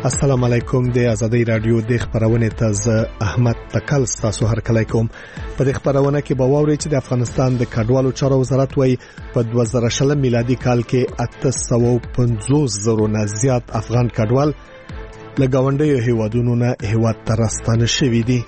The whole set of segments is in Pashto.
السلام علیکم د ازادي رادیو د خبرونه تازه احمد تکل تاسو هر کله کوم په د خبرونه کې به واوري چې د افغانستان د کډوالو چارو وزارت وایي په 2020 میلادي کال کې 850 زره نه زیات افغان کډوال له ګاونډیو هیوادونو نه هیواد ته راستانه شوي دي.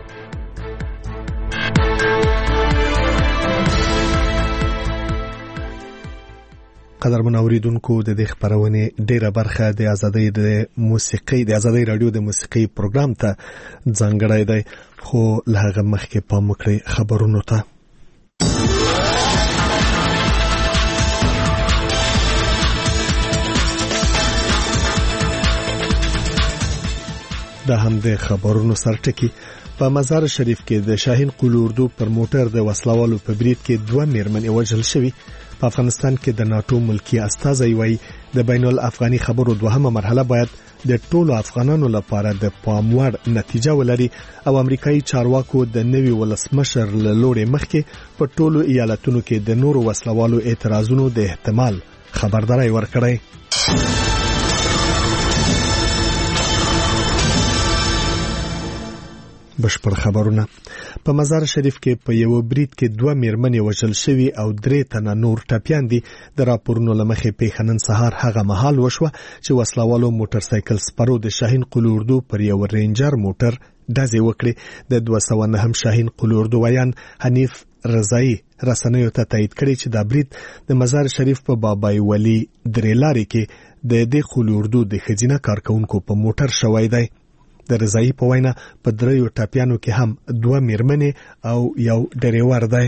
قدرمن اوریدونکو د دې خبرونه ډیره برخه د ازادي رادیو د موسیقي پروګرام ته ځانګړی دی، خو له هغه مخکې پام وکړئ خبرونو ته. دا هم د خبرونو سرټکی. په مزار شریف کې د شاهین قول اردو پر موټر د وسلوالو په برید کې 2 میرمنې وژل شوي. په افغانستان کې د ناتو ملکی استازی وایي د بین الافغاني خبرو دوهمه مرحله باید د ټولو افغانانو لپاره د پام وړ نتیجه ولري او امریکایي چارواکو د نوي ولسمشر له لوري مخکې په ټولو ایالتونو کې د نورو وسلوالو اعتراضونو د احتمال خبرداري ورکړي. بشپړ خبرونه. په مزار شریف کې په یو برید کې 2 میرمنې وژل شوي او 3 تنه نور ټپیان دي. د راپورونو لمخې پیښه نن سهار هغه مهال وشوه چې وسلوالو موټر سایکل سپرو د شاهین قول اردو پر یو رینجر موټر ډزې وکړې. د 209 شاهین قول اردو ویان حنیف رضایی رسنیو ته تایید کړی چې دا برید د مزار شریف په بابای ولی درې لارې کې د دې قول اردو د خزینه کارکونکو په موټر شوی دی. د رضایی په وینا په 3 ټاپیانو کې هم 2 میرمنې او یو ډریور دی.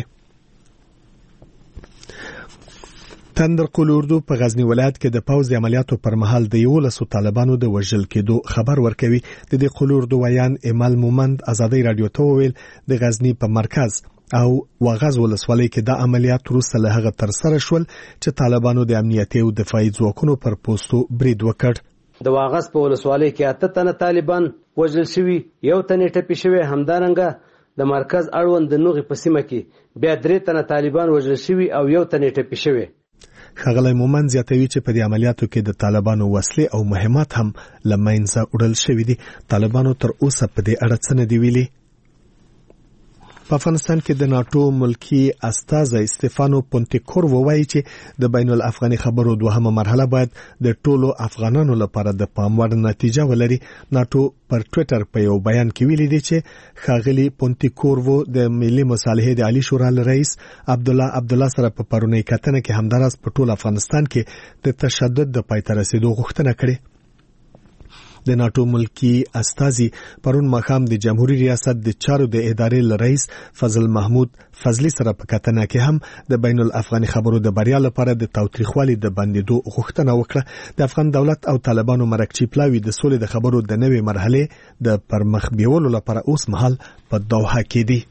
تندر قول اردو په غزنی ولایت کې د پوځ عملیاتو پر مهال د 11 طالبانو د وژل کېدو خبر ورکوي. د دې قول اردو ویان ایمل مومند ازادي رادیو ته ویل د غزنی په مرکز او وغاز ولسوالۍ کې د عملیات وروسته له هغه تر سره شول چې طالبانو د امنیتي او دفاعي ځواکونو پر پوسټو برید وکړ. د واغز په ولسوالۍ کې 8 تنه طالبان وژل شوي، یو تنه ټپي شوی. همدارنګه د مرکز اړوند د نوغي په سیمه کې بیا 3 تنه طالبان وژل شوي او یو تنه ټپي شوی. ښاغلی مومند زیاتوي چې په دې عملیاتو کې د طالبانو وسلې او مهمات هم له منځه وړل شوي دي. طالبانو تر اوسه په دې اړه څه نه دي ویلي. په افغانستان کې د ناتو ملکی استازی استفانو پونتیکور وایي چې د بین الافغاني خبرو دوهمه مرحله باید د ټولو افغانانو لپاره د پام وړ نتیجه ولري. ناتو پر ټوئیټر په یو بیان کې ویلي دی چې ښاغلی پونتیکور د ملي مصالحې د عالی شورا رئیس عبدالله سره په پرونی کتنه کې همداراز په ټول افغانستان کې د تشدد د پای ته رسیدو غوښتنه کړې. د ناتو ملکی استازي پرون مخام د جمهوریت ریاست د چارو د ادارې رئیس فضل محمود فضلی سره په کتنه کې هم د بین الافغاني خبرو د بریا لپاره د تاوتریخوالي د بندیدو غوښتنه وکړه. د افغان دولت او طالبانو مرکچی پلاوی د سولې د خبرو د نوې مرحله د پرمخ بیولو لپاره اوس مهال په دوحه کې دي.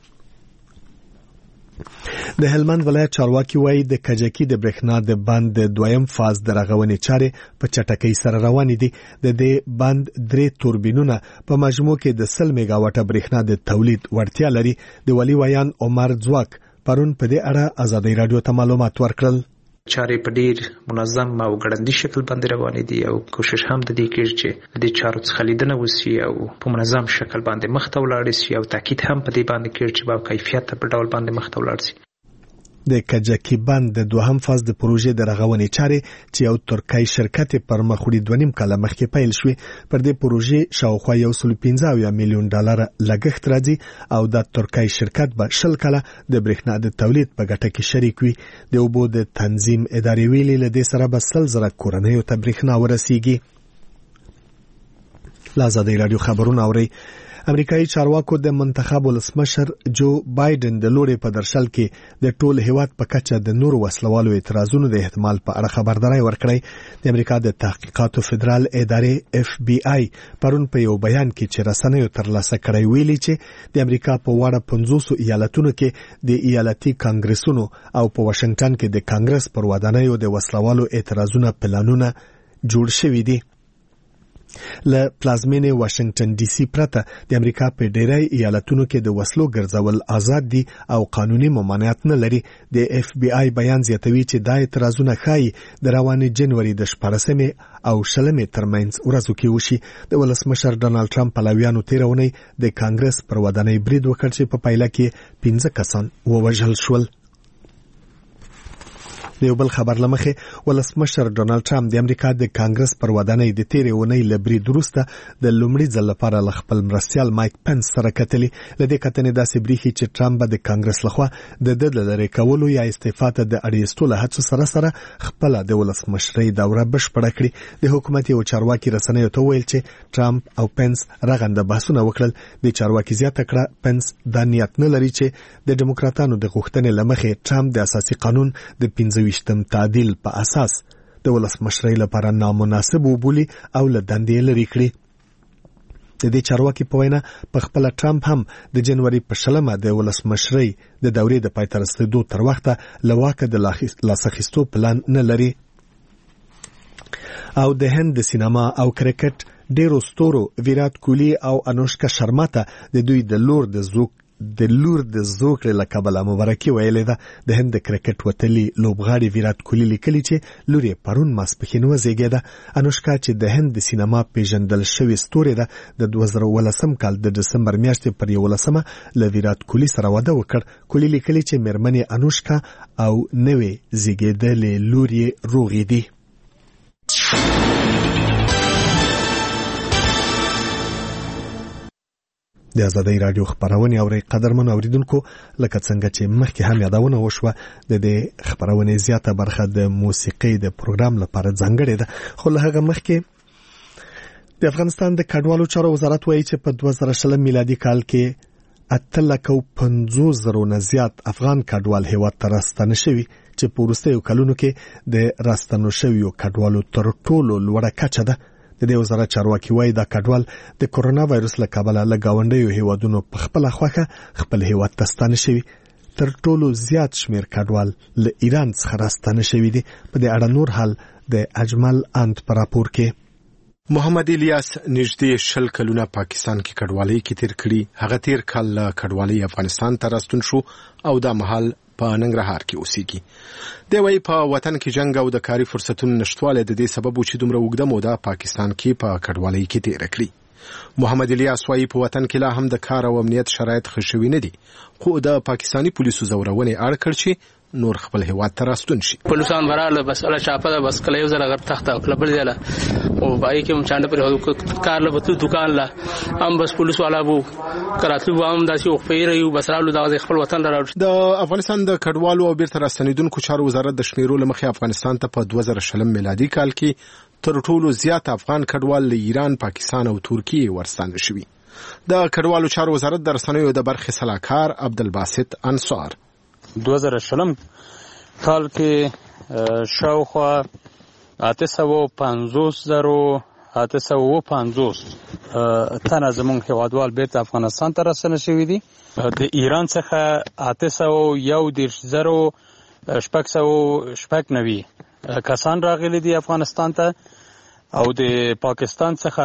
د هلمند ولایت چارواکي وایي د کجکی د برېښنا د بند د دویم فاز د رغونې چارې په چټکۍ سره روانې دي. د دې بند 3 توربینونه په مجموع کې د 100 میگاواټه برېښنا د تولید وړتیا لري. د ولی ویان عمر ځواک پرون په دې اړه ازادي رادیو ته معلومات ورکړل. چارې په ډیر منظم او ګړندی شکل باندې روانې دي او کوشش هم د دې کېږي چې د چارو څخه لیدنه وشي او په منظم شکل باندې مخ ته ولاړ شي او تاکید هم په دې باندې کېږي چې با کیفیت په ډول باندې مخ ته ولاړ شي. د کجکی بند د دوهم فاز د پروژې د رغونې چارې چې یو ترکیه شرکت پر مخ وړي 2.5 کال مخکې پیل شوې. پر دې پروژې شاوخوا 115 میلیون ډالر لګښت راځي او د ترکیه شرکت به 10 کاله د برېښنا د تولید په ګټه کې شریک وي. د اوبو د تنظیم ادارې ویلي له دې سره به 100,000 کورنیو ته برېښنا ورسیږي. لازادي رادیو خبرونه اوري. امریکایي چارواکو د منتخب ولسمشر جو بایدن د لوري په درشل کې د ټول هیواد په کچه د نورو وسلوالو اعتراضونو د احتمال په اړه خبرداري ورکړی. د امریکا د تحقیقاتو فدرال ادارې FBI پرون په یو بیان کې چې رسنیو ترلاسه کړی ویلي چې د امریکا په واړه 50 ایالتونو کې د ایالتي کانګرسونو او په واشنگټن کې د کانګرس پر ودانیو د وسلوالو اعتراضونو پلانونه جوړ شوي دي. له پلازمینې واشنگټن ډي سي پرته د امریکا په ډیری ایالتونو کې د وسلو ګرځول آزاد دي او قانوني ممانعت نه لري. د اف بي آی بیان زیاتوي چې دا اعتراضونه ښایي د روانې جنوري د 14 او 20 ترمنځ ورځو کې وشي. د ولسمشر ډونالد ټرمپ پلویانو تیرونی د کانګرس پر ودانۍ برید وکړ چې په پایله کې 15 کسان ووژل شول. د یو بل خبر لمخې ولسمشر ډونالد ټرمپ د امریکا د کانګرس پر ودانۍ د تیرې اونۍ له برید وروسته د لومړي ځل لپاره له خپل مرستیال مایک پنس سره کتلي. له دې کتنې داسې بریښي چې ټرمپ به د کانګرس لخوا د ده د لرې کولو یا استعفا ته د اړ ایستو له هڅو سره سره خپله د ولسمشرۍ دوره بشپړه کړي. د حکومت یو چارواکي رسنیو ته وویل چې ټرمپ او پنس رغنده بحثونه وکړل. د چارواکي زیاته کړه پنس دا نیت نه لري چې د ډیموکراتانو د غوښتنې له مخې ټرمپ د اساسي قانون د 15 تعدیل په اساس د ولسمشرۍ لپاره نامناسب وبولي او له دندې لرې کړي. د دې چارواکي په وینا په خپل ټرمپ هم د جنوري په 20 د ولسمشرۍ د دورې د پای ته رسیدو تر وخته له واکه د لاس اخیستو پلان نه لري. او د هند د سینما او کرکټ ډیرو ستورو ویرات کوهلی او انوشکا شرما ته د دوی د لور د زوکړې له کبله مبارکي ویلې ده. د هند د کرکټ وتلي لوبغاړي ویرات کوهلی لیکلي چې لور یې پرون ماسپښین وزیږېده. انوشکا چې د هند د سینما پیژندل شوې ستورې ده د 2019 کال د دسمبر میاشتې پر 11 له ویرات کوهلی سره واده وکړ. کوهلی لیکلي چې مېرمنې انوشکا او نوې زیږېدلې لور یې روغې دي. د آزادۍ رادیو خبرونه اوري قدرمن اوریدونکو، لکه څنګه چې مخکې هم یادونه وشوه د دې خبرونه زیاته برخه د موسیقي د پروګرام لپاره ځانګړې ده. خو له هغه مخکې د افغانستان د کډوالو چارو وزارت وایي چې په 2020 میلادي کال کې 850,000 نه زیات افغان کډوال هیواد ته راستنه شوي چې په وروستیو کلونو کې د راستنو شویو کډوالو تر ټولو لوړه کچه ده. د دې وزارت چارواکي وایي دا کډوال د کرونا وایرس له کبله له گاونډیو هیوادونو په خپل خوخه خپل هیواد ته ستانه شوي. تر ټولو زیات شمیر کډوال له ایران څخه راستنه شوي دي. په دې اړه نور حال د اجمل اند پر راپور کې. محمد الیاس نږدې 20 کلونه پاکستان کې کډوالۍ کې تیر کړي. هغه تیر کال کډوالۍ افغانستان ته راستون شو او دا مهال په ننګرهار کې اوسېږي. دی وايي په وطن کې جنگ او د کاري فرصتونو نشټواله د دې سبب چې دومره اوږده موده پاکستان کې په کډوالۍ کې تیر کړي. محمد الیاس وايي په وطن کې لا هم د کار او امنیت شرایط ښه شوي نه دي، خو د پاکستانی پولیسو زورونه اړ کړ چې نور خپل هیواد ته راستون شي. پولیسان براله بس الله چاپه بس کله یو زره غر تخته خپل بل ځله او بای کې مچانه پر کار له بتو دکان لا هم بس پولیس والا وو کراتلو هم داسي او پیریو بس رالو د خپل وطن راوړ. د افغانستان د کډوالو او بیرته راستنیدونکو چارو وزارت د شمیرو لمخې افغانستان ته په 2020 میلادي کال کې تر ټولو زیات افغان کډوال له ایران، پاکستان او ترکیه ورستانه شوي. د کډوالو چارو وزارت د رسنیو د برخې صلاحکار عبدالباسط انصار 2020 کال کې شاوخوا 850,850 تنه زموږ هیوادوال بیرته افغانستان ته راستنه شوي دي. د ایران څخه 801,690 کسان راغلي دي افغانستان ته او د پاکستان څخه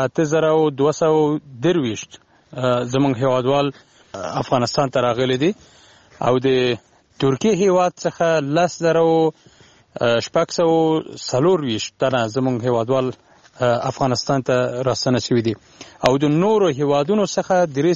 8,223 زموږ هیوادوال افغانستان ته راغلي دي او د ترکیه هیواد څخه 10,640 تنه زموږ هیوادوال افغانستان ته راستنه شوي دي او د نورو هیوادونو څخه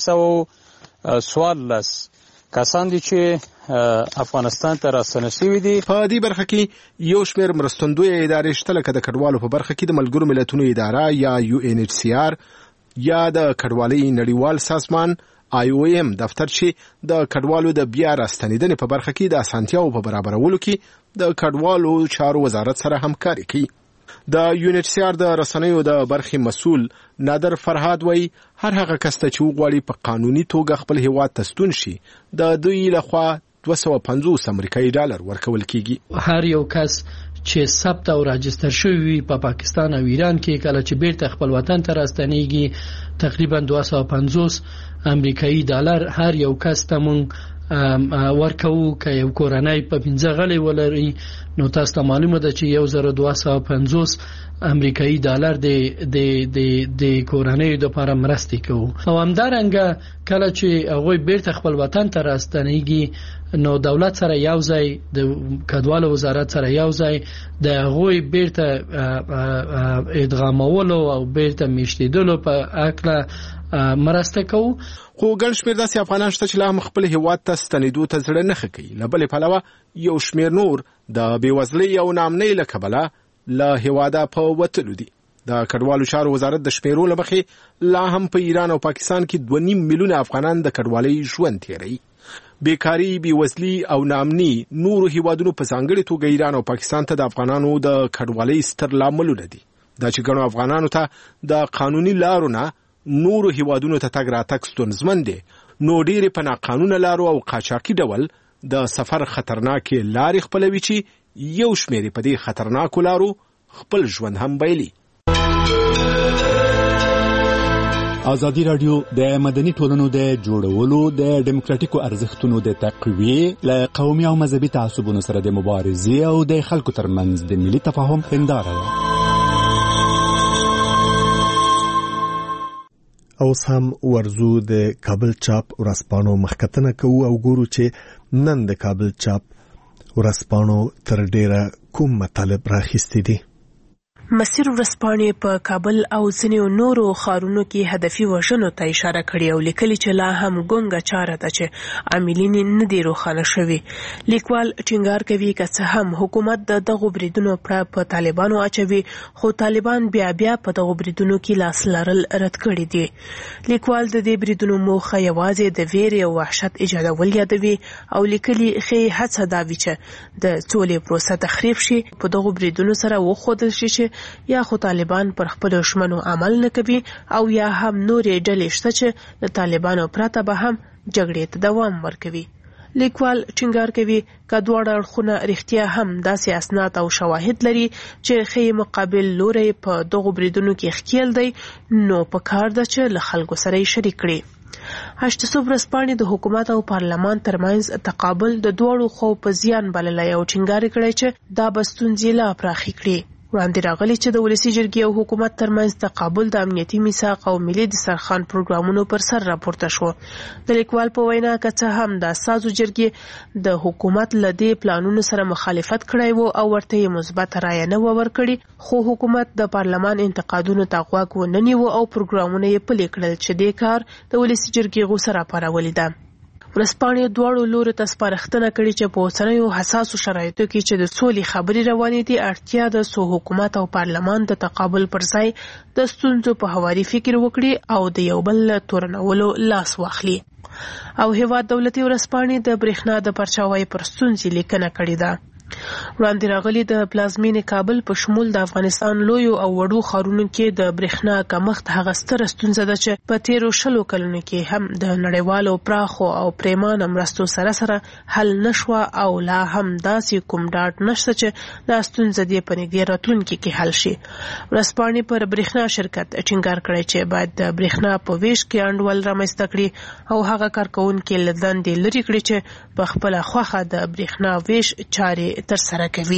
314 کسان دي چې افغانستان ته راستنه شوي دي. په دې برخه کې یو شمېر مرستندوی ادارې شته، لکه د کډوالو په برخه کې د ملګرو ملتونو اداره یا UNHCR یا د کډوالۍ نړیوال سازمان IOM دفتر چې د کډوالو د بیا راستنیدنې په برخه کې د اسانتیاو په برابرولو کې د کډوالو چارو وزارت سره همکاري کوي. د UNHCR د رسنیو د برخې مسؤل نادر فرهاد وایي هر هغه کس ته چې وغواړي په قانوني توګه خپل هیواد ته ستون شي د دوی لخوا 250 امریکایي ډالر ورکول کیږي. هر یو کس چې ثبت او راجستر شوی په پاکستان او ایران کې کله چې بیرته خپل وطن ته راستنیږي تقریبا 250 امریکایي ډالر هر یو کس ته مونږ ورکو که یو کورنۍ په 15 غلې ولري نو تاسو ته معلومه ده چې 1250 امریکایي ډالر د کورنۍ د لپاره مرستې کوي او همدارنګه کله چې هغه بیرته خپل وطن ته راستنیږي نو دولت سره یو ځای د کډوالو وزارت سره یو ځای د هغه بیرته ادغامولو او بیرته میشتیدلو په اکله مرسته کوو. خو ګڼ شمېر داسې افغانان شته چې لا هم خپل هیواد ته ستنېدو ته زړه نه ښه کوي. له بلې پلوه یو شمېر نور د بېوزلۍ او ناامنۍ له کبله له هیواده په وتلو دي. د کډوالو چارو وزارت د شمیرو له مخې لا هم په ایران او پاکستان کې 2.5 میلیونه افغانان د کډوالۍ ژوند تیروي. بیکاری، بیوزلي او ناامني نورو هیوادونو په ځانګړې توګه ایران او پاکستان ته د افغانانو د کډوالۍ ستر لاملونه دي. دا چې ګڼو افغانانو ته د قانوني لارو نه نورو هیوادونو ته تګ راتګ ستونزمن دي، نو ډېرې په ناقانونه لارو او قاچاقي ډول د سفر خطرناکې لارې خپلوي چې یو شمېر په دې خطرناکو لارو خپل ژوند هم بایلي. ازادي رادیو د مدني ټولنو د جوړولو د ډیموکراتیکو ارزښتونو د تقویه له قومي او مذهبي تعصبونو سره د مبارزې او د خلکو ترمنځ د ملي تفاهم هنداره ده. اوس هم ورزو د کابل چاپ ورځپاڼو مخکتنه کوو او ګورو چې نن د کابل چاپ ورځپاڼو تر ډیره کوم مطالب راخیستي دي. مسیر ورځپاڼې په کابل او ځینو نورو ښارونو کې هدفي وژنو ته اشاره کړې او لیکلي چې لا هم ګونګه چاره ده چې عاملین نه دي روښانه شوي. لیکوال ټینګار کوي که څه هم حکومت د دغو بریدونو په طالبانو اچوي، خو طالبان بیا په دغو بریدونو کې لاس لرل رد کړي دي. لیکوال د دې بریدونو موخه یوازې د ویرې او وحشت ایجادول یادوي او لیکلي ښې هڅه دا وي چې د سولې پروسه تخریب شي، په دغو بریدونو سره وښودل شي چې یا خو طالبان پر خپل ژمنو عمل نه کوي او یا هم نورې ډلې شته چې د طالبانو پرته به هم جګړې ته دوام ورکوي. لیکوال ټینګار کوي که دواړه اړخونه رښتیا هم داسې اسناد او شواهد لري چې ښې مقابل لوری په دغو بریدونو کې ښکیل دی، نو په کار ده چې له خلکو سره یې شریک کړي. هشتسوب ورځپاڼې د حکومت او پارلمان ترمنځ تقابل د دواړو خو په زیان بللی او ټینګار کړی چې دا به ستونزې لا پراخې کړي. وړاندې راغلی چې د ولسي جرګې او حکومت ترمنځ تقابل د امنیتي میثاق او ملي دسترخوان پروګرامونو پر سر راپورته شو. د لیکوال په وینا که څه هم د اساسو جرګې د حکومت له دې پلانونو سره مخالفت کړی و او ورته یې مثبت رایه نه و ورکړې، خو حکومت د پارلمان انتقادونو ته غوږ ونه نیو او پروګرامونه یې پلي کړل چې دې کار د ولسي جرګې غوسه راپارولې ده. ورځپاڼې دواړو لورو ته سپارښتنه کړې چې په اوسنیو حساسو شرایطو کې چې د سولې خبرې روانې دي، اړتیا ده څو حکومت او پارلمان د تقابل پر ځای د ستونزو په هواري فکر وکړي او د یو بل له تورنولو لاس واخلي. او هیواد دولتي ورځپاڼې د برېښنا د پرچاوۍ پر ستونزې لیکنه کړې ده. وړاندې راغلي د پلازمینې کابل په شمول د افغانستان لویو او وړو ښارونو کې د برېښنا کمښت هغه ستره ستونزه ده چې په تیرو 20 کلونو کې هم د نړیوالو پراخو او پریمانه مرستو سره حل نشوه او لا هم داسې کوم ډاډ نشته چې دا ستونزه دې په نږدې راتلونکي کې حل شي. ورځپاڼې پر برېښنا شرکت ټینګار کړی چې باید د برېښنا په ویش کې انډول رامنځته کړي او هغه کارکوونکي له دندې لرې کړي چې په خپله خوښه د برېښنا ویش چارې ترسره کوي.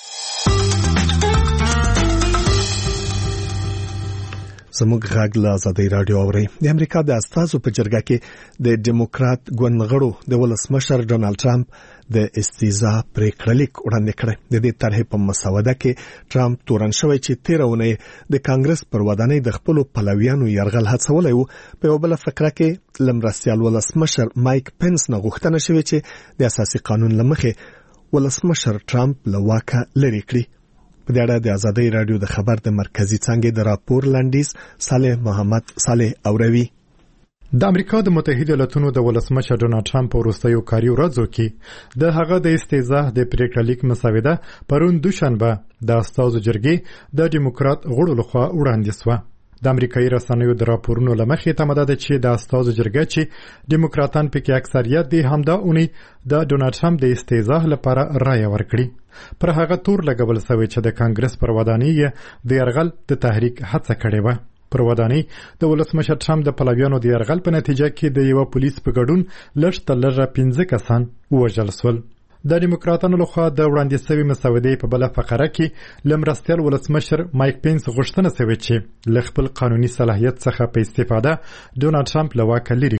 زموږ غږ له ازادي رادیو اوري. د امریکا د استازو په جرګه کې د ډیموکرات ګوند غړو د ولسمشر ډونالد ټرمپ د استیزا پریکړه لیک وړاندې کړ. د دې طرحې په مسوده کې ټرمپ تورن شوی چې 13 اونۍ د کانګرس پر ودانۍ د خپل پلویانو يرغل هڅولی وو. په یو بل فقره کې لمرستیال ولسمشر مایک پنس نه غوښتنه شوې چې د اساسي قانون لمخې ولسمشر ټرمپ له واکه لرې کړي. په دې اړه د ازادي رادیو د خبر د مرکزی څنګه د راپور لاندیز صالح محمد صالح اوروي. د امریکا د متحده ایالاتونو د ولسمشر ډونالد ټرمپ وروستیو کاري ورځو کې د هغه د استیزا د پریکړه لیک مسوده پرون دوشنبه د استازو جرګې د ډیموکرات غړو لخوا وړاندې شوه. د امریکایي رسنیو د راپورونو لمخې تماده ده چې د استازو جرګه چې ډیموکراتان پکې اکثریت دي همدا اونۍ د ډونالد ټرمپ د استیزا لپاره رایه ورکړي. پر هغه تور لګول شوی چې د کانګرس پر ودانۍ د يرغل د تحریک هڅه کړې و. پر ودانۍ د ولسمشر ټرمپ د پلویانو د یرغل په نتیجه کې د یو پولیس په ګډون لږ تر لږه 15 کسان ووژل شول. د دیموکراتانو لخوا د وړاندې شوې مسودې په بله فقره کې له مرستیال ولسمشر مایک پینس غوښتنه شوې چې له خپل قانوني صلاحیت څخه په استفاده ډونالډ ټرمپ له واکه لرې